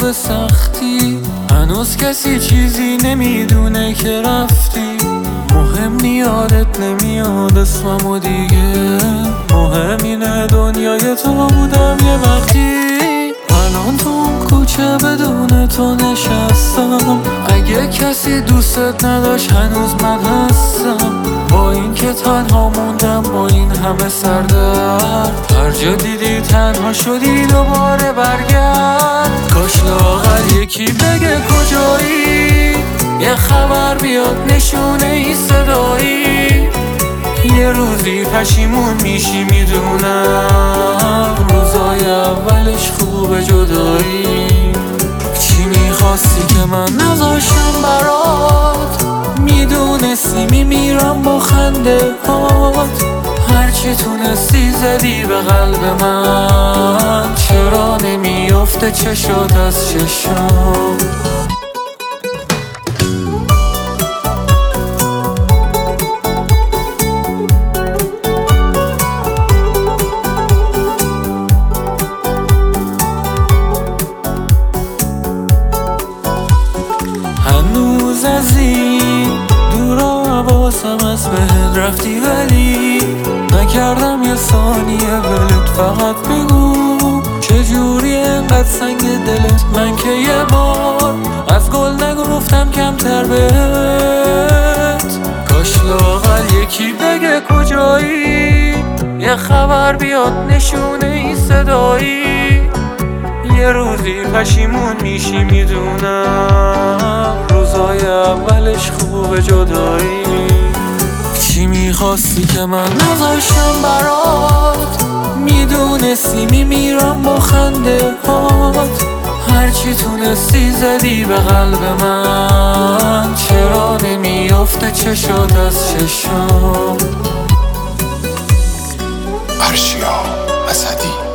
به سختی، هنوز کسی چیزی نمیدونه که رفتی. مهم یادت نمیاد اسممو دیگه، مهم اینه دنیای تو بودم یه وقتی. الان تو اون کوچه بدون تو نشستم، اگه کسی دوستت نداشت هنوز من هستم. با این که تنها موندم، با این همه سردرد، هر جا دیدی تنها شدی دوباره برگرد. کاش لااقل یکی بگه کجایی، یه خبر بیاد نشونه ای صدایی. یه روزی پشیمون میشی میدونم، روزای اولش خوب جدایی. چی میخواستی که من نذاشتم برات، میدونستی میمیرم با خنده هات. هرچی تونستی زدی به قلب من، چرا نمیافته چشات از چشم؟ هنوز از این دورا حواسم از بهت رفتی، ولی نکردم یه ثانیه ولت. فقط بگو چجوری انقدر سنگ دلت، من که یه بار از گل نگفتم کمتر بهت. کاش لااقل یکی بگه کجایی، یه خبر بیاد نشونه ای صدایی. یه روزی پشیمون میشی میدونم، روزای اولش خوب جدایی. چی میخواستی که من نذاشتم برات، میدونستی میمیرم با خنده هات. هرچی تونستی زدی به قلب من، چرا نمیافته چشات از چشم؟ ارشیا اسدی.